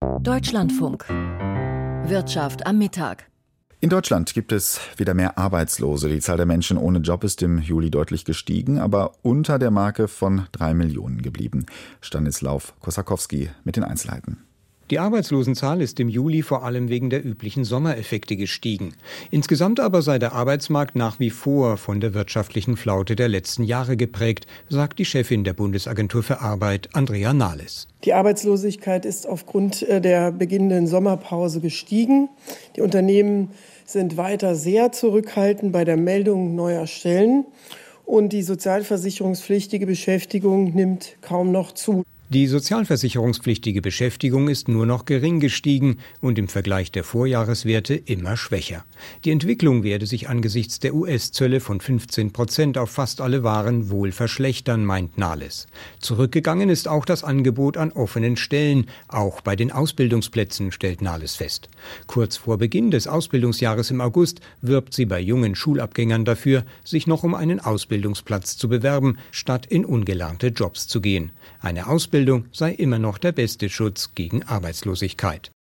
Deutschlandfunk. Wirtschaft am Mittag. In Deutschland gibt es wieder mehr Arbeitslose. Die Zahl der Menschen ohne Job ist im Juli deutlich gestiegen, aber unter der Marke von 3 Millionen geblieben. Stanislav Kosakowski mit den Einzelheiten. Die Arbeitslosenzahl ist im Juli vor allem wegen der üblichen Sommereffekte gestiegen. Insgesamt aber sei der Arbeitsmarkt nach wie vor von der wirtschaftlichen Flaute der letzten Jahre geprägt, sagt die Chefin der Bundesagentur für Arbeit, Andrea Nahles. Die Arbeitslosigkeit ist aufgrund der beginnenden Sommerpause gestiegen. Die Unternehmen sind weiter sehr zurückhaltend bei der Meldung neuer Stellen und die sozialversicherungspflichtige Beschäftigung nimmt kaum noch zu. Die sozialversicherungspflichtige Beschäftigung ist nur noch gering gestiegen und im Vergleich der Vorjahreswerte immer schwächer. Die Entwicklung werde sich angesichts der US-Zölle von 15% auf fast alle Waren wohl verschlechtern, meint Nahles. Zurückgegangen ist auch das Angebot an offenen Stellen, auch bei den Ausbildungsplätzen, stellt Nahles fest. Kurz vor Beginn des Ausbildungsjahres im August wirbt sie bei jungen Schulabgängern dafür, sich noch um einen Ausbildungsplatz zu bewerben, statt in ungelernte Jobs zu gehen. Eine Ausbildung sei immer noch der beste Schutz gegen Arbeitslosigkeit.